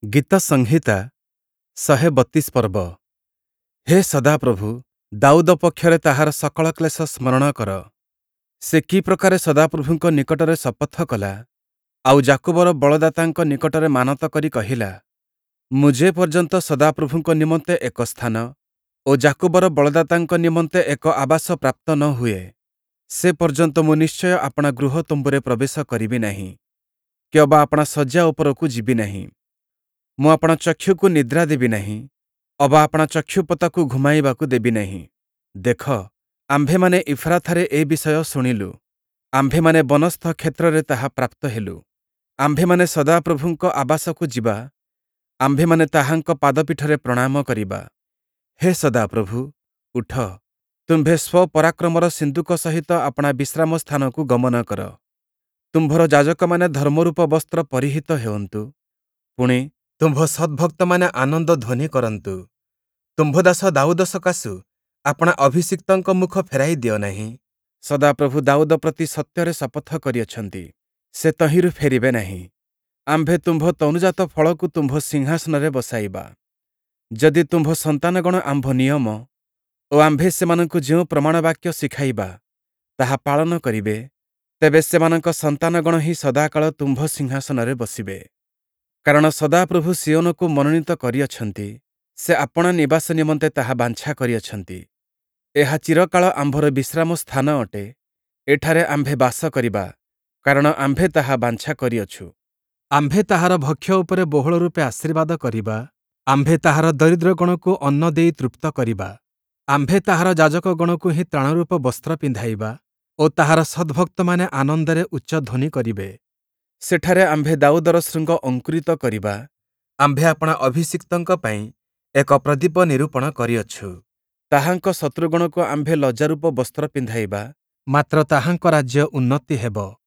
ଗୀତ ସଂହିତା 132 ପର୍ବ। ହେ ସଦାପ୍ରଭୁ, ଦାଉଦ ପକ୍ଷରେ ତାହାର ସକଳ କ୍ଲେଶ ସ୍ମରଣ କର। ସେ କି ପ୍ରକାରେ ସଦାପ୍ରଭୁଙ୍କ ନିକଟରେ ଶପଥ କଲା, ଆଉ ଯାକୋବର ବଳଦାତାଙ୍କ ନିକଟରେ ମାନତ କରି କହିଲା, ମୁଁ ଯେ ପର୍ଯ୍ୟନ୍ତ ସଦାପ୍ରଭୁଙ୍କ ନିମନ୍ତେ ଏକ ସ୍ଥାନ ଓ ଯାକୋବର ବଳଦାତାଙ୍କ ନିମନ୍ତେ ଏକ ଆବାସ ପ୍ରାପ୍ତ ନ ହୁଏ, ସେ ପର୍ଯ୍ୟନ୍ତ ମୁଁ ନିଶ୍ଚୟ ଆପଣା ଗୃହ ତମ୍ବୁରେ ପ୍ରବେଶ କରିବି ନାହିଁ, କି ଅବା ଆପଣା ଶଯ୍ୟା ଉପରକୁ ଯିବି ନାହିଁ। ମୁଁ ଆପଣା ଚକ୍ଷୁକୁ ନିଦ୍ରା ଦେବି ନାହିଁ, ଅବା ଆପଣା ଚକ୍ଷୁପତାକୁ ଘୁମାଇବାକୁ ଦେବି ନାହିଁ। ଦେଖ, ଆମ୍ଭେମାନେ ଇଫ୍ରାଥାରେ ଏ ବିଷୟ ଶୁଣିଲୁ, ଆମ୍ଭେମାନେ ବନସ୍ଥ କ୍ଷେତ୍ରରେ ତାହା ପ୍ରାପ୍ତ ହେଲୁ। ଆମ୍ଭେମାନେ ସଦାପ୍ରଭୁଙ୍କ ଆବାସକୁ ଯିବା, ଆମ୍ଭେମାନେ ତାହାଙ୍କ ପାଦପୀଠରେ ପ୍ରଣାମ କରିବା। ହେ ସଦାପ୍ରଭୁ, ଉଠ, ତୁମ୍ଭେ ସ୍ୱପରାକ୍ରମର ସିନ୍ଦୁକ ସହିତ ଆପଣା ବିଶ୍ରାମ ସ୍ଥାନକୁ ଗମନ କର। ତୁମ୍ଭର ଯାଜକମାନେ ଧର୍ମରୂପ ବସ୍ତ୍ର ପରିହିତ ହେଉନ୍ତୁ। ପୁଣି ତୁମ୍ଭ ସଦ୍ଭକ୍ତମାନେ ଆନନ୍ଦ ଧ୍ୱନି କରନ୍ତୁ। ତୁମ୍ଭ ଦାସ ଦାଉଦ ସକାଶୁ ଆପଣା ଅଭିଷିକ୍ତଙ୍କ ମୁଖ ଫେରାଇ ଦିଅ ନାହିଁ। ସଦାପ୍ରଭୁ ଦାଉଦ ପ୍ରତି ସତ୍ୟରେ ଶପଥ କରିଅଛନ୍ତି, ସେ ତହିଁରୁ ଫେରିବେ ନାହିଁ। ଆମ୍ଭେ ତୁମ୍ଭ ତନୁଜାତ ଫଳକୁ ତୁମ୍ଭ ସିଂହାସନରେ ବସାଇବା। ଯଦି ତୁମ୍ଭ ସନ୍ତାନଗଣ ଆମ୍ଭ ନିୟମ ଓ ଆମ୍ଭେ ସେମାନଙ୍କୁ ଯେଉଁ ପ୍ରମାଣବାକ୍ୟ ଶିଖାଇବା, ତାହା ପାଳନ କରିବେ, ତେବେ ସେମାନଙ୍କ ସନ୍ତାନଗଣ ହିଁ ସଦାକାଳ ତୁମ୍ଭ ସିଂହାସନରେ ବସିବେ। କାରଣ ସଦାପ୍ରଭୁ ସିଓନକୁ ମନୋନୀତ କରିଅଛନ୍ତି, ସେ ଆପଣା ନିବାସ ନିମନ୍ତେ ତାହା ବାଞ୍ଛା କରିଅଛନ୍ତି। ଏହା ଚିରକାଳ ଆମ୍ଭର ବିଶ୍ରାମ ସ୍ଥାନ ଅଟେ, ଏଠାରେ ଆମ୍ଭେ ବାସ କରିବା, କାରଣ ଆମ୍ଭେ ତାହା ବାଞ୍ଛା କରିଅଛୁ। ଆମ୍ଭେ ତାହାର ଭକ୍ଷ୍ୟ ଉପରେ ବହୁଳ ରୂପେ ଆଶୀର୍ବାଦ କରିବା, ଆମ୍ଭେ ତାହାର ଦରିଦ୍ରଗଣକୁ ଅନ୍ନ ଦେଇ ତୃପ୍ତ କରିବା। ଆମ୍ଭେ ତାହାର ଯାଜକଗଣକୁ ହିଁ ତ୍ରାଣରୂପ ବସ୍ତ୍ର ପିନ୍ଧାଇବା ଓ ତାହାର ସଦ୍ଭକ୍ତମାନେ ଆନନ୍ଦରେ ଉଚ୍ଚ ଧ୍ୱନି କରିବେ। ସେଠାରେ ଆମ୍ଭେ ଦାଉଦର ଶୃଙ୍ଗ ଅଙ୍କୁରିତ କରିବା, ଆମ୍ଭେ ଆପଣା ଅଭିଷିକ୍ତଙ୍କ ପାଇଁ ଏକ ପ୍ରଦୀପ ନିରୂପଣ କରିଅଛୁ। ତାହାଙ୍କ ଶତ୍ରୁଗଣକୁ ଆମ୍ଭେ ଲଜ୍ଜାରୂପ ବସ୍ତ୍ର ପିନ୍ଧାଇବା, ମାତ୍ର ତାହାଙ୍କ ରାଜ୍ୟ ଉନ୍ନତି ହେବ।